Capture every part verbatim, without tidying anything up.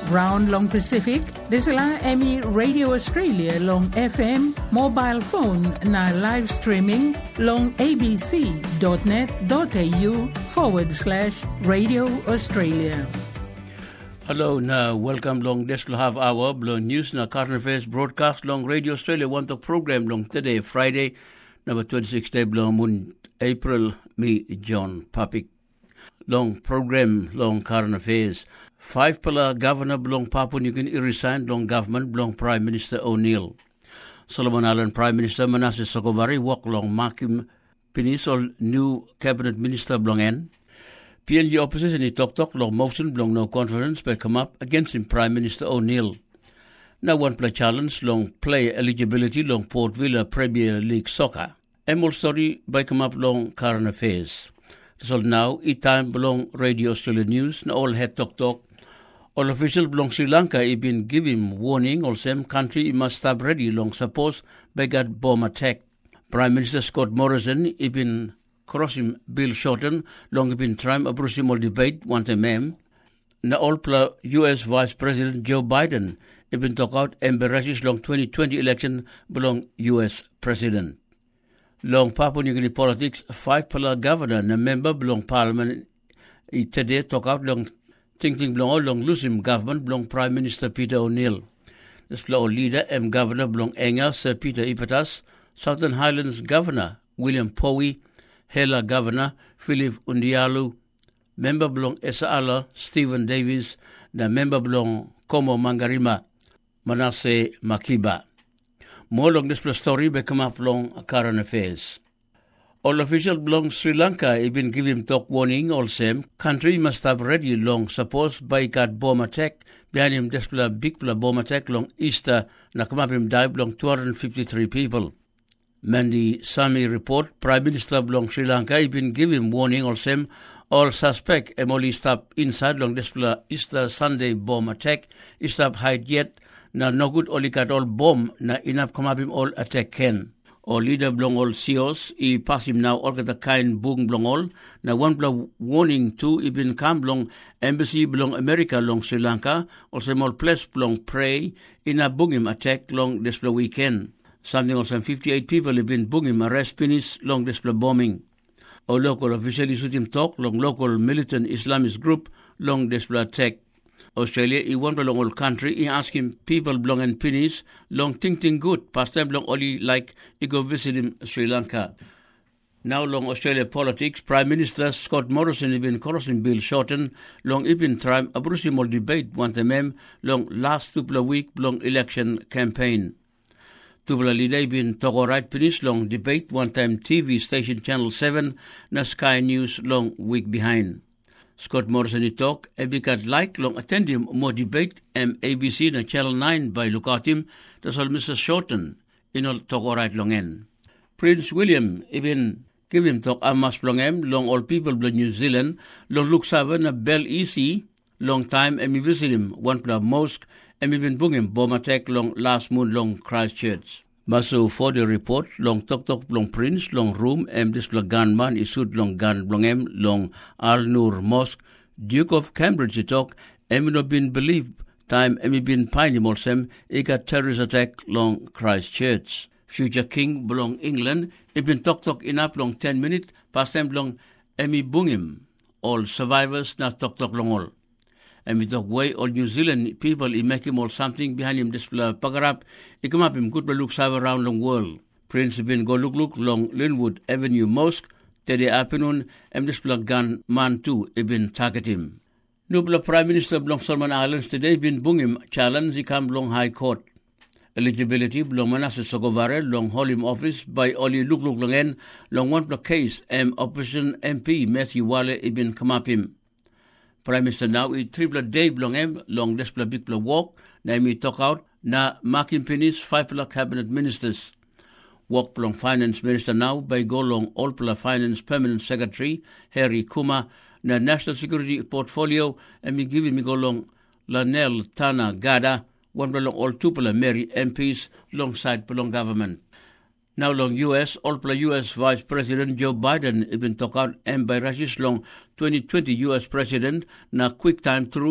Round long Pacific, desala Emmy Radio Australia long F M, mobile phone na live streaming long abc.net.au forward slash Radio Australia. Hello, na welcome long this half hour long news na current affairs broadcast long Radio Australia one talk program long today Friday number twenty-six day long moon April me John Papik long program long current affairs. Five pillar governor belong Papua New Guinea resigned long government belong Prime Minister O'Neill. Solomon Island Prime Minister Manasseh Sogavare walk long Makim Pinisol new cabinet minister belong N. P N G opposition in Tok Tok long motion belong no confidence but come up against him Prime Minister O'Neill. Now one play challenge long play eligibility long Port Vila Premier League soccer. Emil story by come up long current affairs. So now e time belong Radio Australia News na all head Tok Tok. All official belong Sri Lanka have been giving warning all same country must stop ready long suppose by got bomb attack. Prime Minister Scott Morrison have been crossing Bill Shorten long been trying a brutal debate one time mem. Na all pla U S Vice President Joe Biden have been talk out embarrasses long twenty twenty election belong U S President. Long Papua New Guinea politics five pala governor na member belong parliament i today talk out long Ting ting belong all long Lusim government belong Prime Minister Peter O'Neill. This belong leader M Governor belong Enga Sir Peter Ipatas, Southern Highlands Governor William Powie, Hela Governor Philip Undialu, member belong Esa'ala Stephen Davies, na member belong Como Mangarima Manasseh Makiba. More long this story by come up long current affairs. All officials belong Sri Lanka have been given talk warning all same country must have ready long suppose by got bomb attack behind him display big bomb attack long Easter na come up him died long two hundred fifty-three people. Mandy Sami report Prime Minister belong Sri Lanka have been given warning all same all suspect em only stop inside long display Easter Sunday bomb attack stop hide yet na no good only got all bomb na enough come up him all attack can. Or leader belong all C E Os, I pass him now all the kind bung belong all. Now one blow warning two, even come belong embassy belong America long Sri Lanka, also more place belong pray in a bungim attack long this weekend. Something also fifty-eight people have been bungim arrest finish long this bombing. Or local officially shoot him talk long local militant Islamist group long this attack. Australia, he won't belong all country. He asking people belong and pennies long ting ting good. Past time belong only like he go visit him Sri Lanka. Now long Australia politics. Prime Minister Scott Morrison has been crossing Bill Shorten long even trying a brutal debate one time long last two week long election campaign. Two leader been talk all right finish long debate one time T V station Channel seven na Sky News long week behind. Scott Morrison he talk, ebikat like long attend him more debate M A B C na Channel nine by look at him, that's all Mister Shorten, in all talk all right long end. Prince William even give him talk amas long em, long all people of New Zealand, long look seven a bell easy, long time and me visit him, one club mosque, and me been bung him bomb attack long last moon long Christchurch. Maso for the report, long tok tok long prince, long room, em this long gunman issued long gun long em, long Al Nur Mosque, Duke of Cambridge talk, em no been believed, time em been pine molsem, e got terrorist attack long Christchurch. Future King belong England, e been tok tok enough long ten minutes, past time long emi bung him. All survivors na tok tok long all. And we talk way all New Zealand people, he make him all something behind him, this pagarap, he come up him good look around long world. Prince been go look look long Linwood Avenue Mosque, today afternoon, and this gun man too, he been target him. Nubla Prime Minister belong Solomon Islands today been bung him challenge, he come long High Court. Eligibility belong Manasseh Sogavare long hold him office by only look look long end, long one case, and opposition M P Matthew Wale he been come up him. Prime Minister now i triple day belong em long this big bla walk na mi talk out na Markin Penny's five bla cabinet ministers. Walk belong finance minister now by go long all bla finance permanent secretary Harry Kuma na national security portfolio and me give me go long Lanel Tana Gada one belong all two bla Mary M Ps alongside belong government. Now long U S, all play U S Vice President Joe Biden even talk out and by Russia's long twenty twenty U S President na quick time through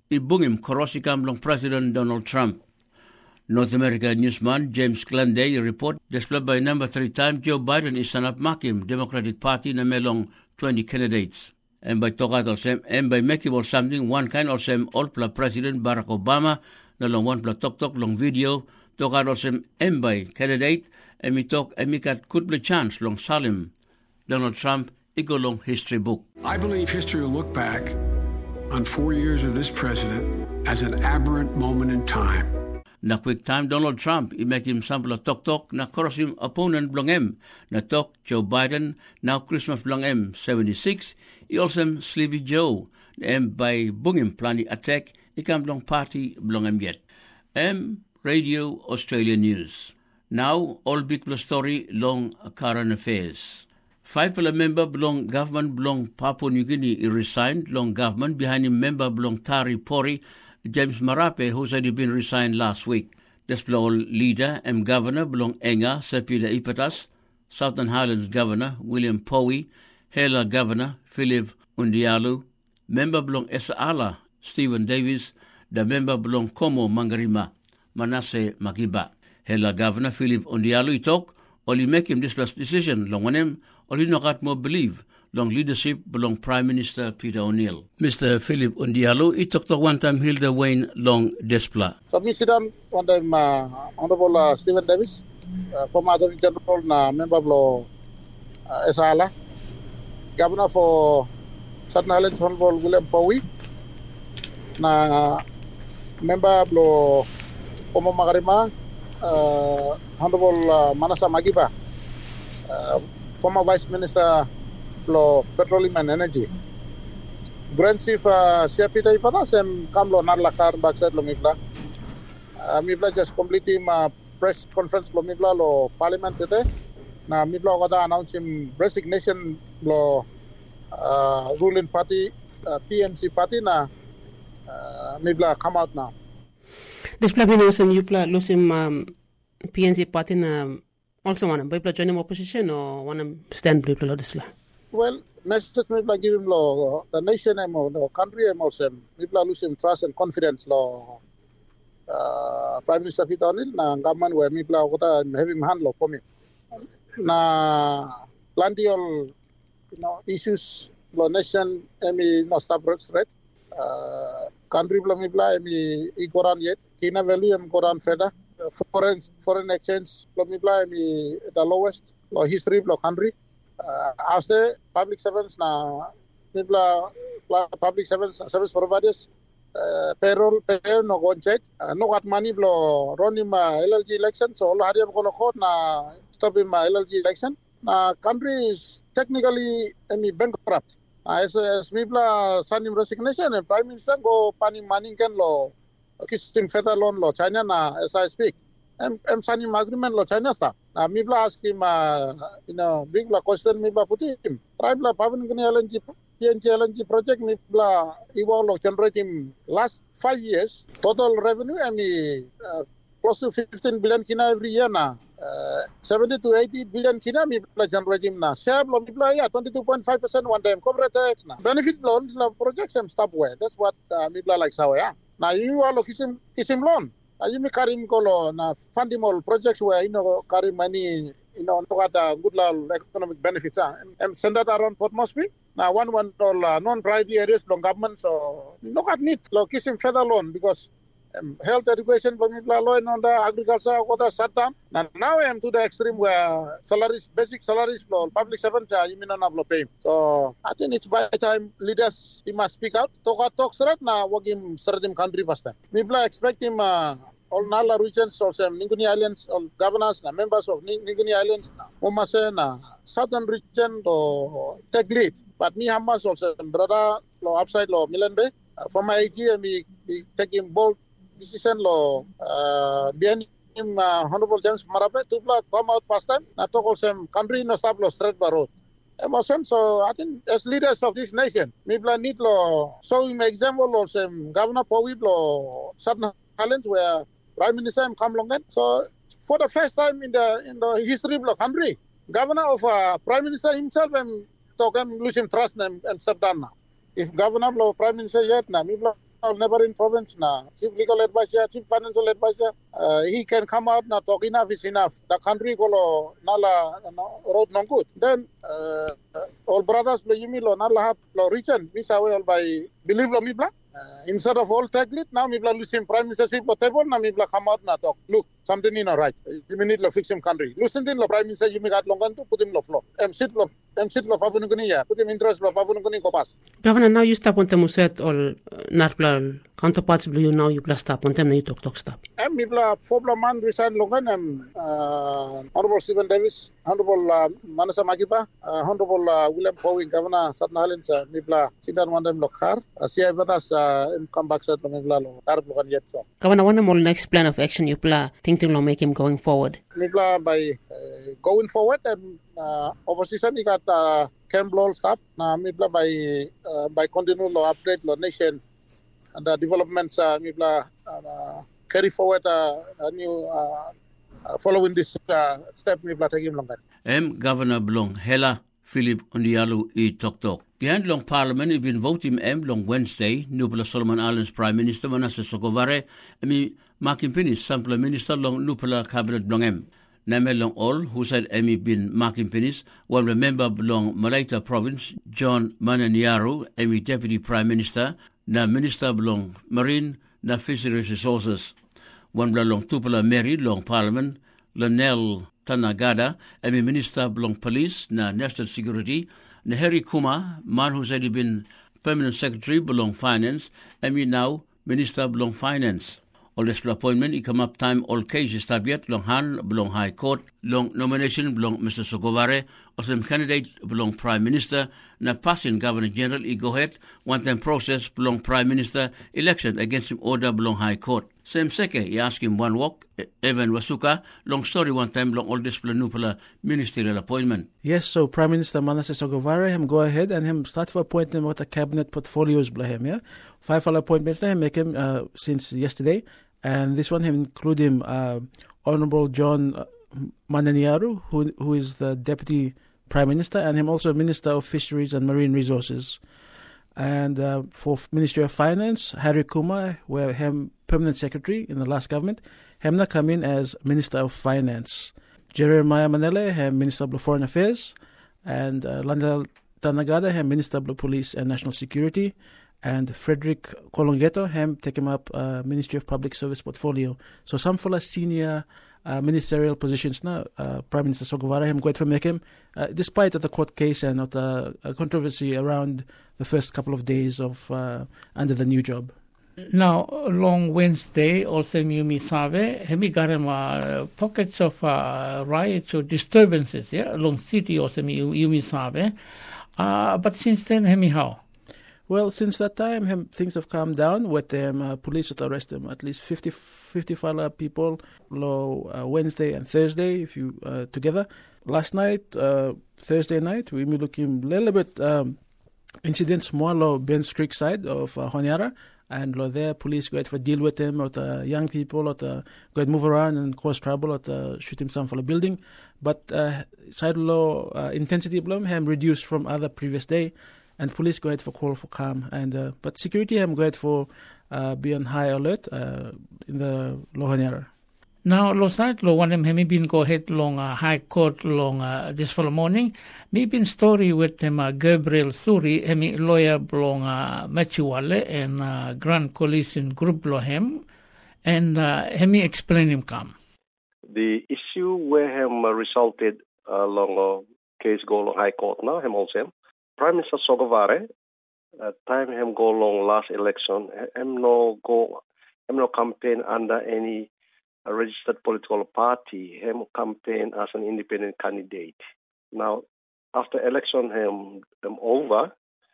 ibungim korosikam long President Donald Trump. North America newsman James Glenday report displayed by number three time Joe Biden is sanap makim Democratic Party na melong twenty candidates. And by tokat olsem, and by making or something one kind olsem all pla President Barack Obama na long one pla tok tok long video tokat olsem and by candidate and mi tok and mi kat could be chance long Salim Donald Trump iko long history book. I believe history will look back on four years of this president as an aberrant moment in time. Na quick time Donald Trump i make him sample of tok tok na korosim opponent blong em na tok Joe Biden now Christmas blong em seventy-six i also Sleepy Joe em by bungim plani attack i kam blong party blong em yet. M Radio Australia News. Now all big plus story long current affairs. Five pillar member belong government belong Papua New Guinea resigned long government behind him member belong Tari Pori James Marape, who's already been resigned last week. This belong leader and governor belong Enga, Sepida Ipatas, Southern Highlands governor William Powie, Hela governor Philip Undialu, member belong Esa'ala Stephen Davis, the member belong Komo Mangarima Manasseh Magiba. Hela governor Philip Undialu itok, only make him this last decision long on him, only no got more believe. Long leadership belong Prime Minister Peter O'Neill. Mister Philip Undialu, he talked to one time Hilda Wayne Long Despla. So, me sit down one time, uh, Honorable uh, Stephen Davis, uh, former Attorney General, na member of uh, Esa'ala, Governor for Southern Highlands, Honorable William Powie, na member of Komo Mangarima, uh, Honorable uh, Manasseh Magiba, uh, former Vice Minister lo petroleum and energy. Grand Chief uh, Siapita Ipatas and Kamlo Narlakar Baksat lo mibla. Uh, mibla just complete him uh, press conference lo mibla lo parliament today. Na mibla kata announce him resignation lo uh, ruling party uh, P N C party na uh, mibla come out now. This plan lusem yupla lusem um, P N C party na also wanna bipla join him opposition or wanna stand bipla lo disla. Well, message me like give him law the nation and the country and also people lose him trust and confidence law. Uh, Prime Minister Peter O'Neill na government where me people got have him handle for me. Na plenty of you know issues law nation emi no stop threat. Uh, country people me people emi i Quran yet kina value em Quran further foreign foreign exchange people me people emi the lowest law history law country. Uh, as the public servants na people public servants service providers uh, payroll payroll no go check uh, no got money blo run him uh, L L G election so all hari am kono court na stop him uh, L L G election na country is technically any bankrupt uh, as as people uh, send him resignation and prime minister go pani money can lo kistim federal loan lo China na as I speak em em sign him agreement lo China sta na mibla ask him uh, you know big la question mibla puti him tribe la pavan gni L N G P N C L N G project mibla iwa lo generate him last five years total revenue I mean uh, close to fifteen billion kina every year na uh, seventy to eighty billion kina mibla generate him na share lo mibla ya twenty-two point five percent one time corporate tax na benefit loans la projects em stop where that's what uh, mibla like sawa ya na you lo kisim kisim loan ayumi karim kolo na fundamental projects where you know karim money you know no got good economic benefits ah and send that around Port Moresby na one one all uh, non-priority areas from government so no got need lo kisim federal loan because um, health education from law and on the agriculture got shut down now now I am to the extreme where salaries basic salaries for public servants uh, you mean not pay so I think it's by time leaders he must speak out talk talk straight na wagim certain country pasta people expect him uh, all Nala regions or some Nguni Islands all governors na members of Nguni Islands na umase na southern region to take lead but me Hamas also brother lo upside lo Milenbe uh, for my I G me taking bold decision lo uh, behind him uh, Honorable James Marape to come out past time na talk also country no stop lo straight road emotion so I think as leaders of this nation me plan need lo so him example also Governor Powie lo Southern Highlands where Prime Minister come along then. So for the first time in the in the history of the country, Governor of uh, Prime Minister himself and talk him lose him trust and, and step down now. If Governor of Prime Minister yet now, neighboring province na chief legal advisor, chief financial advisor, uh, he can come out na talk enough is enough. The country kolo nala no, road no good. Then uh, all brothers lo yimi lo nala have lo region. Visa we all by believe lo mibla. Uh, instead of all take it, now mibla losing prime ministership lo table na mibla come out na talk. Look, something in right. You need lo fix him country. Losing din lo prime minister you got longan to put him lo floor. Em sit lo em sit lo papunuguni ya. Put him interest lo papunuguni ko pas. Governor, now you stop on them set all narpla counterparts blue now you plus stop on them na you talk talk stop. Em mibla fobla man resign longan em uh, Honorable Stephen Davis, Honorable uh, Manasa Magiba, uh, Honorable uh, William Powing, Governor Satna Halins, uh, mibla sindan wandem lokhar. Uh, Siya batas uh, em come back set lo mibla lo karb lokan yet so. Governor, one more next plan of action you plan thinking lo make him going forward. Mibla by uh, going forward and uh, opposition he got uh, Camp Lol stop. Na mibla by uh, by continue lo update lo nation and the developments uh, mibla uh, carry forward uh, a new uh, uh, following this uh, step mibla take him longer. M Governor Blong Hela Philip Ondialu e Tok Tok. The end long Parliament has been voting M long Wednesday. Nupula Solomon Islands Prime Minister Manasseh Sogavare Emi Markin Finis Sample Minister long Nupula Cabinet Blong M. Name long all who said Emi bin Markin Finis one member belong Malaita Province John Mananiaru Emi Deputy Prime Minister na Minister belong Marine na Fisheries Resources. One belong Tupula Mary long Parliament Lanel Tanagada Emi Minister belong Police na National Security. Neheri Kuma, man who's already been Permanent Secretary belong Finance, Emi now Minister belong Finance. All this appointment, he come up time all cases tabiat long Han belong High Court, long nomination belong Mister Sogavare, or some candidate belong Prime Minister, na passing Governor General he go ahead, one time process belong Prime Minister, election against him order belong High Court. Same seke, he ask him one walk, Evan Wasuka, long story one time belong all this planupala ministerial appointment. Yes, so Prime Minister Manasseh Sogavare him go ahead and him start for appointing what the cabinet portfolios blah him, yeah? Five all appointments him make him uh, since yesterday. And this one him include him uh, Honorable John Mananiaru, who who is the Deputy Prime Minister, and him also Minister of Fisheries and Marine Resources. And uh, for Ministry of Finance, Harry Kuma, where him Permanent Secretary in the last government, him na come in as Minister of Finance. Jeremiah Manele, him Minister of Foreign Affairs, and uh, Landal Tanagada, him Minister of Police and National Security. And Frederick Kolongeto, him take him up uh, Ministry of Public Service portfolio. So some full senior uh, ministerial positions now. Uh, Prime Minister Sogavare him going to make him, uh, despite the court case and of the uh, controversy around the first couple of days of uh, under the new job. Now, long Wednesday, also Yumi Save, hemi got him uh, pockets of uh, riots or disturbances, yeah, along city also Yumi Save. Uh, but since then, hemi how? Well, since that time, him, things have calmed down with them. Uh, police that arrest them at least fifty, fifty-five people low, uh, Wednesday and Thursday, if you uh, together. Last night, uh, Thursday night, we were looking a little bit um, incidents more low Ben's Creek side of uh, Honiara, and lo there police go for deal with them, or the young people, or the go move around and cause trouble, or the shoot him some for the building. But uh, side low uh, intensity blom him reduced from other previous day. And police go ahead for call for calm, and uh, but security have go ahead for uh, be on high alert uh, in the Lohaniara. Now, lo side lo one hemi been go ahead long uh, High Court long uh, this for the morning. Me been story with them uh, Gabriel Suri hemi lawyer long uh, Machuale and uh, Grand Coalition Group lo him, and uh, hemi explain him come. The issue where him uh, resulted uh, long uh, case go long High Court now him also. Prime Minister Sogavare, uh, time him go long last election, him no go, him no campaign under any uh, registered political party. Him campaign as an independent candidate. Now, after election him, him over,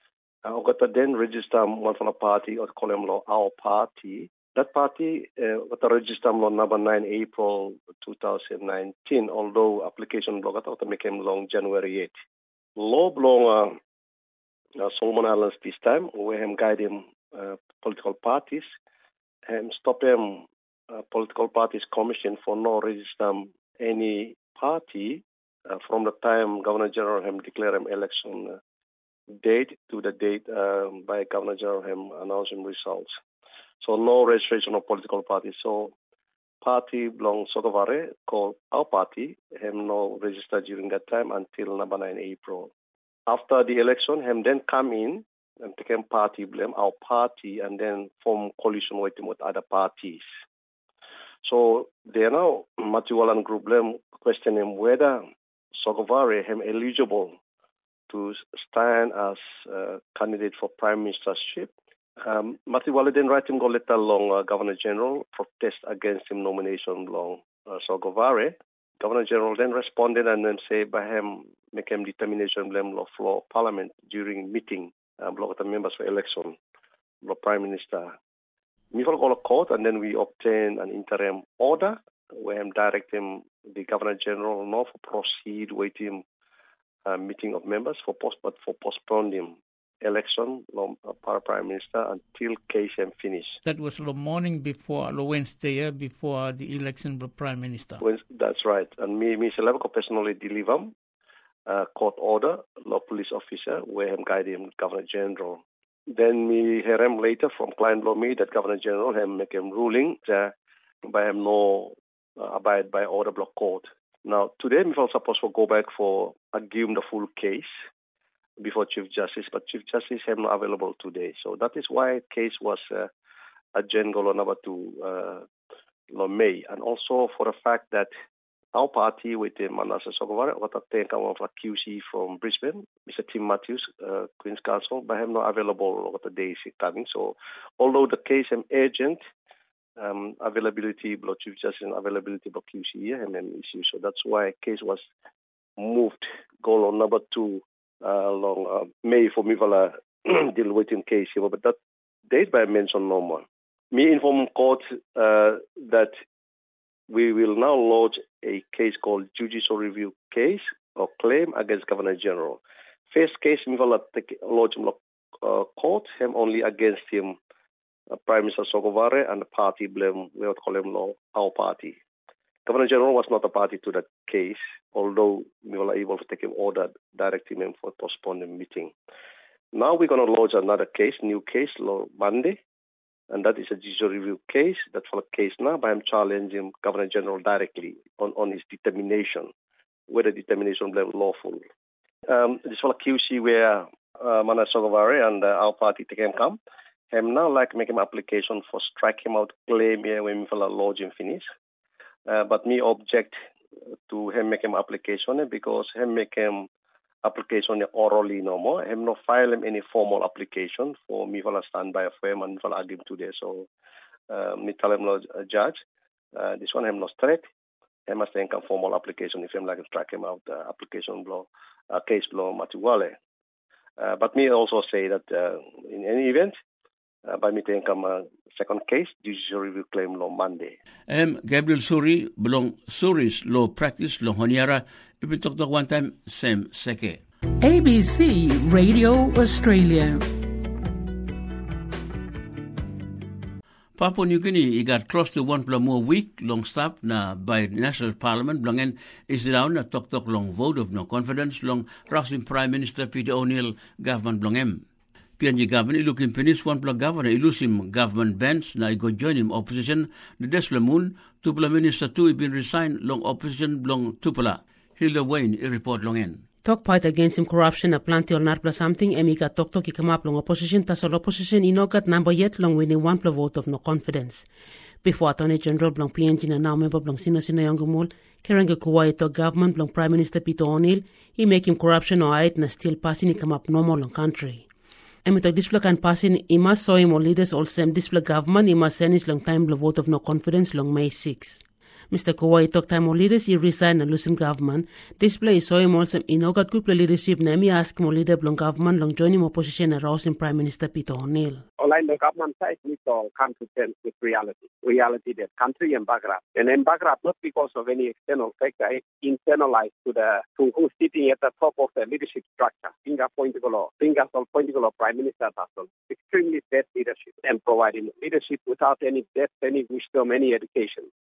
I uh, got to then register one from a party or call him our party. That party uh, got to register on number nine April two thousand nineteen. Although application got to make him long January eighth. Law long. Uh, Uh, Solomon Islands this time, where him guide him uh, political parties, him stop him uh, political parties commission for no register any party uh, from the time Governor General him declare him election uh, date to the date um, by Governor General him announcing results. So no registration of political parties. So party belong Sogavare called our party him no registered during that time until Nabana in April. After the election, him then come in and became party blame our party and then form coalition with with other parties. So they are now Matiwalan group blame questioning whether Sogavare him eligible to stand as uh, candidate for prime ministership. Um, Matiwala then write him go letter long uh, Governor General protest against him nomination long uh, Sogavare. Governor General then responded and then say by him make him determination blame law floor Parliament during meeting uh, block the members for election law Prime Minister. We will go to court and then we obtain an interim order where him direct him the Governor General now for proceed with him uh, meeting of members for post but for postpone him election law uh, Prime Minister until case him finish. That was the morning before, the Wednesday before the election of Prime Minister. When, that's right. And me, me Selevko personally deliver uh, court order, law police officer, where him guide him Governor General. Then me hear him later from client law me that Governor General him make him ruling uh, by him no uh, abide by order block court. Now today we will supposed to go back for arguing the full case before Chief Justice, but Chief Justice have not available today. So that is why case was uh, adjourned go number two uh, May, and also for the fact that our party with the Manasseh Sogavare, what I think of a Q C from Brisbane, Mister Tim Matthews, uh, Queen's Counsel, but have not available what the day is coming. So although the case am urgent, um, availability, block Chief Justice and availability block Q C here and then issue. So that's why case was moved goal on number two. Uh, long uh, May for me vala deal with in case here, but that date by mention no more. Me inform court uh, that we will now lodge a case called judicial review case or claim against Governor General. First case me vala lodge uh, court him only against him uh, Prime Minister Sogavare and the party blame we would call him law our party. Governor General was not a party to that case, although we were able to take him order directing him for postpone the meeting. Now we're going to lodge another case, new case, Monday, and that is a judicial review case. That's for a case now by him challenging Governor General directly on, on his determination, whether determination was lawful. Um, this for a Q C where uh, Manasseh Sogavare and uh, our party take him come. Him now like make him application for strike him out claim here when we file a lodge and finish. Uh, but me object to him make him application because him make him application orally no more. Him no file him any formal application for me for stand by for him and for argue today. So uh, me tell him no uh, judge, uh, this one him no straight. He must think a formal application if him like to track him out uh, application blow uh, case blow Matiwale. Uh, but me also say that uh, in any event. Uh, by me think I'm a second case, judicial review claim law Monday. Um, Gabriel Suri belong Suri's law practice law honiara. If we talk to one time, same seke. A B C Radio Australia. Papua New Guinea, it got close to one plus more week long stop na by National Parliament belonging is down na talk talk long vote of no confidence long Russian Prime Minister Peter O'Neill government belonging. P N G government ilukin pinis one plus governor ilusim government bench na igo join him opposition the Deslamun tupla minister two been resigned long opposition long tupla Hilda Wayne i report long en. Talk part against him corruption a plenty or not plus something emika talk talk come up long opposition tasol opposition inogat number yet long winning one plus vote of no confidence. Before Attorney General Blong P N G na now member Blong Sina Sina Yongumul, Keranga Kuwait to government Blong Prime Minister Peter O'Neill, he make him corruption or ait na still passing he come up normal long country. Emitok display can passing ima so him or leaders all same display government ima send his long time the vote of no confidence long May sixth. Mister Kuwait talk time or leaders he resign and lose him government. Display so him also inogat couple leadership na mi ask him or leader Blong government long join him opposition and rouse him Prime Minister Peter O'Neill. Online the government side need to come to terms with reality. Reality that country and background. And then background not because of any external factor, it's internalized to the to who's sitting at the top of the leadership structure. Finger pointing law, fingers on pointing law Prime Minister Tassel. Extremely bad leadership and providing leadership without any depth, any wisdom, any education.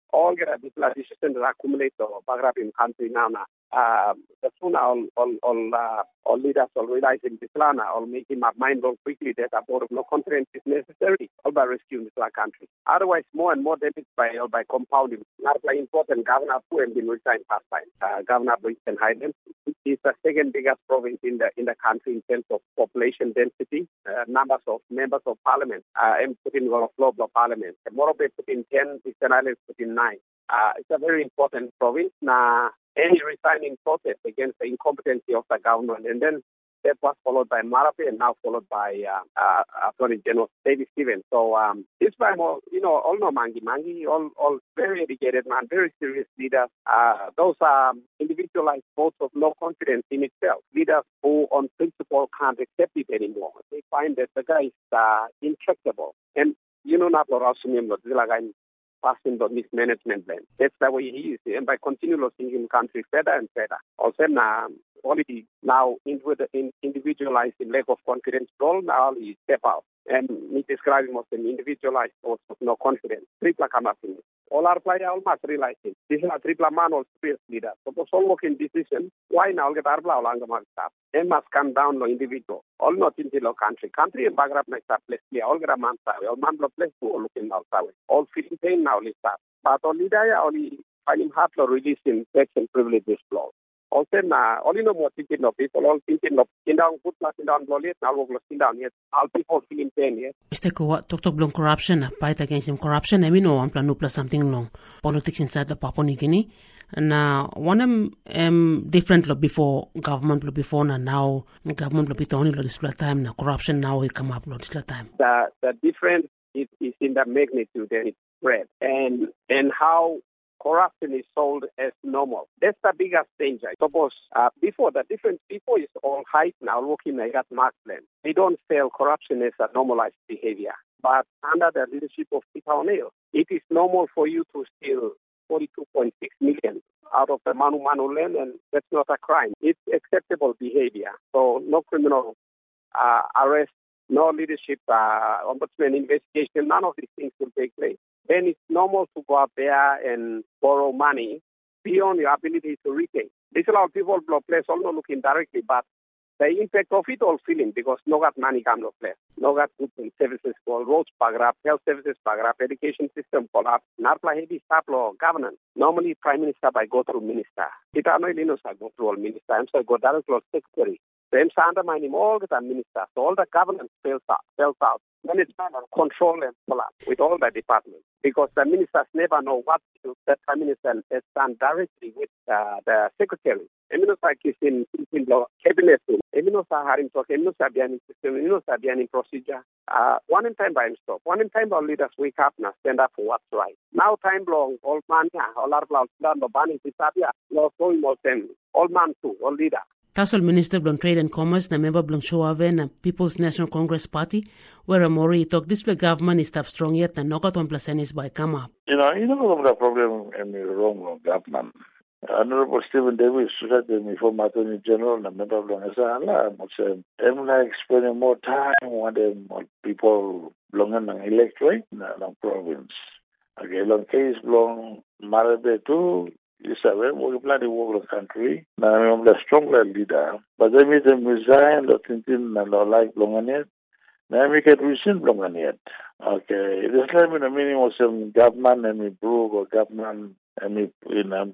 all get a decision that accumulate or bagrap in country now. Uh, the sooner all all all, uh, all leaders will realize in this land or make him up mind very quickly that a board of no confidence is necessary all by rescuing this country. Otherwise, more and more damage by or by compounding. Not by important governor who have been resigned past time. Uh, Governor Winston Hayden is the second biggest province in the in the country in terms of population density, uh, numbers of members of parliament, uh, and put in of global parliament. Morobe put in ten, Eastern Islands put in nine. Uh, it's a very important province. Now, any resigning process against the incompetency of the government, and then that was followed by Marape and now followed by uh, uh, Attorney General David Stevens. So um, this time, all, you know, all no mangi mangi, all all very educated man, very serious leaders. Uh, those are individualized votes of no confidence in itself. Leaders who, on principle, can't accept it anymore. They find that the guy is uh, intractable, and you know, not Lorasumim, like I'm passing the mismanagement plan. That's the way he is. And by continually seeing him country further and further. Also, now, already now into the in, individualized in lack of confidence role, now he step out. And me describing him as an individualized source of no confidence. Triple come up in it. All our players all must realize it. This is a triple man or space leader. So for all working decision, why now get our blah along the mark staff? They must come down no individual. All not in the country. Country and background next up place clear. All get a man sawe. All man block place to all looking now sawe. All feeling pain now list up. But all leader only find him hard to release in sex and privileges law. Also, na only no more thinking of people, all thinking of skin down, good plus down, blow it, now we'll skin down yet. All people feeling pain yet. Mister Kuwa, talk to blong corruption, fight against him corruption, I mean, no one plan plus something long. Politics inside the Papua New Guinea. And uh, one of um, different lo before government lo before na now government lo before only lo display time na corruption now he come up lo display time. The the difference is, is in the magnitude and its spread and and how corruption is sold as normal. That's the biggest danger. Suppose uh, before the difference before is all hype now looking like that Mark plan. They don't sell corruption as a normalized behavior. But under the leadership of Peter O'Neill, it is normal for you to steal forty-two point six million out of the Manu Manu land, and that's not a crime. It's acceptable behavior. So no criminal uh, arrest, no leadership, uh, ombudsman investigation, none of these things will take place. Then it's normal to go out there and borrow money beyond your ability to repay. This allows people to place, also looking directly, but the impact of it all feeling because no got money come to place. No got goods and services for roads paragraph, health services paragraph, education system collapse, narpla heavy staff law, governance. Normally Prime Minister by go through minister. It are no Linus I go through all minister. I'm sorry, go direct to secretary. So I'm undermine him all the minister. So all the governance fails out, fails out. Management control and collapse with all the departments because the ministers never know what to do. The Prime Minister has done directly with uh, the secretary. Eminosa is in, in the cabinet room. Eminosa haring talk. Eminosa behind system. Eminosa behind procedure. Uh, one in time by himself. One in time our leaders wake up now, stand up for what's right. Now time long, all man, all our blood, the banning, disappear. No, so more them. All man too, all leader. Tasol Minister Blong Trade and Commerce na member Blong Shoave na People's National Congress Party where a Mori talk display government is up strong yet na knockout on placenis by come up. You know, you know the problem in the wrong government. Honorable Stephen Davis said to me former Attorney General na member Blong Asala say I'm like spending more time when them people belonging ng electorate na ng province. Okay, long case Blong Marabe too. Yes, I will plan to work the country. Now I'm the stronger leader. But they made them resign, the thinking and the like Longanet. Now I make it resign Longanet. Okay. It is like in the meaning of some government and we broke or government and we in and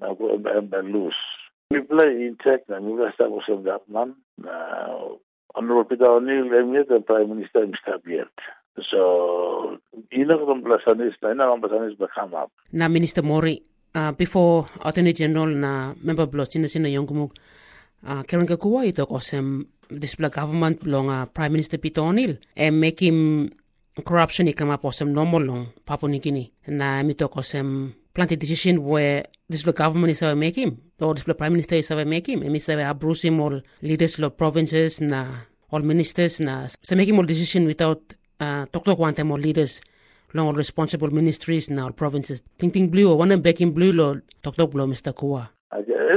lose. We play in tech and we establish some government. Now Honorable Peter O'Neill, I'm yet the Prime Minister is stop yet. So you know the plasanis, I know the plasanis become up. Now Minister Mori. Uh, before Attorney General na member block sina sina yung kumug uh, Karen Kakuwa ito kosem display government belong uh, Prime Minister Peter O'Neill and make him corruption ikama posem normal long Papua New Guinea na mito kosem planted decision where display government is ava make him or display Prime Minister is ava make him and is ava abuse him all leaders of provinces na all ministers na so make him all decision without uh, talk to one time all leaders long responsible ministries now provinces. Ting Ting Blue or one and back in blue lo talk talk blow Mister Kuwa. Okay,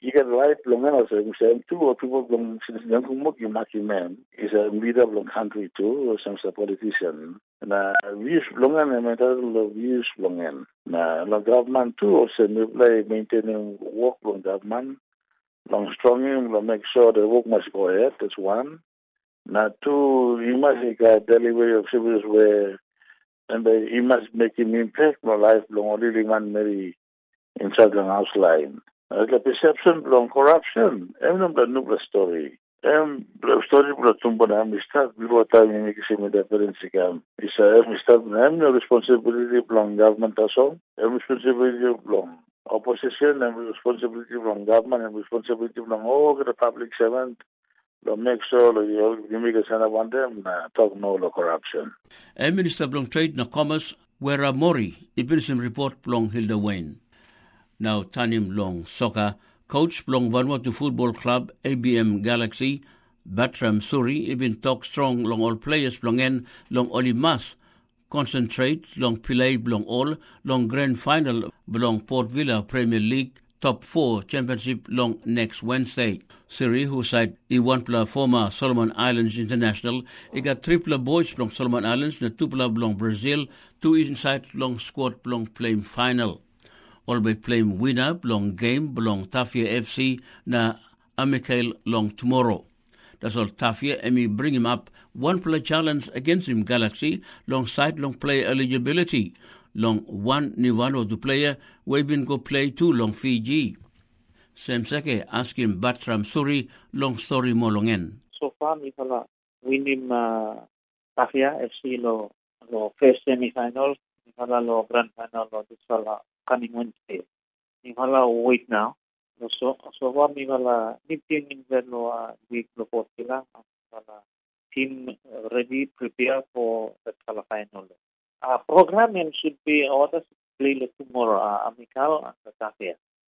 you get life long and also same too, or people long since young kumuk you maki man is a leader of long country too, or some politician. Na views long and mental views long and na long government too also play maintaining work long government, long stronging, long make sure the work must go ahead. That's one. Now two, you must make a delivery of service where and they, you must make an impact on life long really man very in certain house line. Uh, the perception long corruption. I'm not the new story. I'm the story of tumbo na I'm start before time in the same difference again. It's a I'm start I'm no responsibility long government also. I'm responsibility long opposition and responsibility from government and responsibility from all the public servant. To make sure that you make a sense of them, uh, talk no the corruption. A Minister Blong Trade na Commerce, Wera Mori, ibisim report Blong Hilda Wayne. Now Tanim Long Soccer, coach Blong Vanuatu Football Club, A B M Galaxy, Batram Suri, ibin talk strong long all players Blong En, Long Oli Mas, concentrate Long Pillay Blong All, Long Grand Final Blong Port Villa Premier League, Top four Championship long next Wednesday. Siri, who side I one pla former Solomon Islands International, he got triple boys from Solomon Islands, na two pla belong Brazil, two inside long squad belong playing final. All by playing winner belong game belong Tafia F C na Amical long tomorrow. That's all Tafia, and we bring him up one play challenge against him Galaxy, long side long play eligibility. Long one ni one of the player, we been go play two long Fiji. Same seke ask him Batram Suri long story mo longen. So far mi kala win him uh, Tafia F C lo lo first semi-final, mi kala lo grand final lo this kala coming Wednesday. Mi kala wait now. So so far mi kala nipting in the lo uh, week lo pot kila. Kala team uh, ready prepare for the kala final. Uh, program should be ordered to play tomorrow, uh, Amical and Tafia.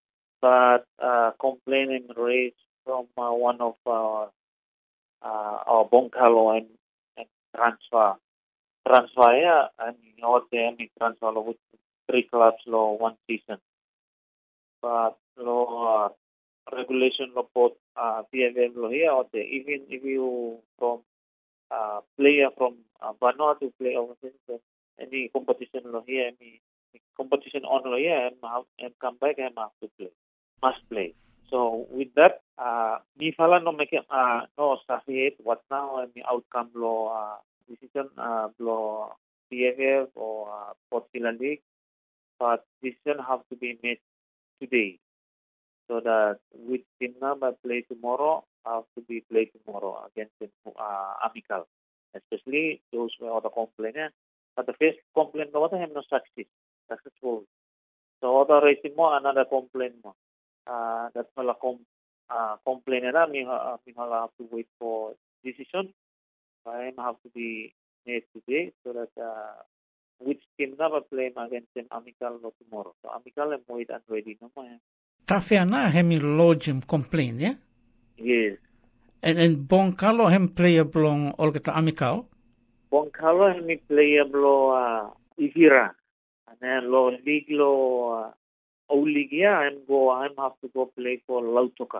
But uh, complaint and raised from uh, one of our, uh, our Bongkalo and, and transfer. Transfer, yeah, I mean, all the any transfer with three clubs law one season. But law uh, regulation law both uh, P F M law here or there, even if you from uh, player from uh, Vanuatu play overseas. Any competition lo here, any competition on lo here, and have and come back and have to play, must play. So with that, uh, me fala no make uh no sahiet what now and the outcome lo uh decision uh lo P F F or uh, Port Vila League, but decision have to be made today, so that with team number play tomorrow have to be played tomorrow against the uh, Amical, especially those who are the complainant. But the first complaint no have no success, successful. So other raising more another complaint more. Uh, that's why com uh, complaint na me uh, me have to wait for decision. I have to be made today so that uh, which team never play against them Amical no tomorrow. So Amical and wait and ready no more. Tafia na hemi lodge him complaint, yeah? Yes. And and Bongkalo hem player belong all kata Amical. Bongkalo hemi player lo uh, Ivira, and then lo league lo uh, O league yeah, I'm go I'm have to go play for Lautoka,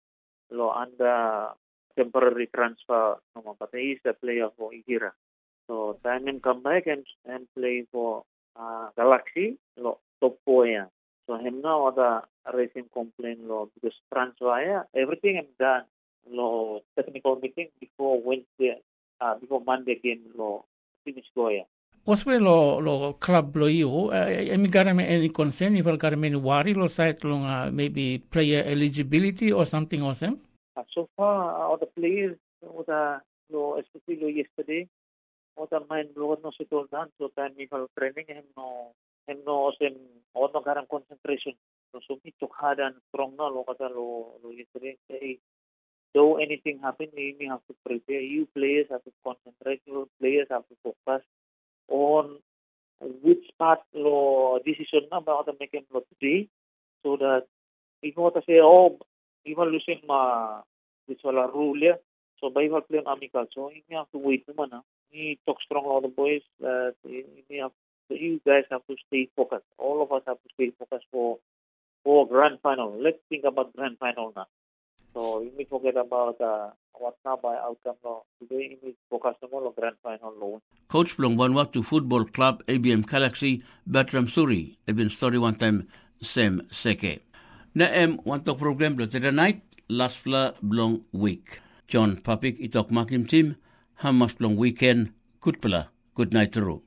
lo under temporary transfer. No, but he is a player for Ivira. So time him come back and and play for uh, Galaxy lo top four yeah. So him now other racing complaint lo because transfer yeah, everything I'm done lo technical meeting before Wednesday. Uh, before Monday game lo finish go ya. What's where lo lo club lo you? Emi got any concern? If I got any worry lo side long uh, maybe player eligibility or something or something? Uh, so far, uh, all the players, all the lo especially lo yesterday, all the mind lo no settle down. So time we have training him no him no sem all no garam concentration. So so we took hard and strong na lo kata lo lo yesterday. Say, though anything happen, you have to prepare. You players have to concentrate. You players have to focus on which part lo decision about the making lo today, so that if you want to say, oh, even losing uh, this wala rule, yeah. So by even playing Amical, so you have to wait naman. Ah. You talk strong all the boys. That you have, you guys have to stay focused. All of us have to stay focused for for our grand final. Let's think about grand final now. So you may forget about uh, what's now by outcome now. Today you may focus on the grand final law. Coach Plong Vanuatu Football Club A B M Galaxy Bertram Suri even story one time Sam Seke. Na em one talk program lo today night last fla long week. John Papik itok makim team hamas long weekend good pala good night ru.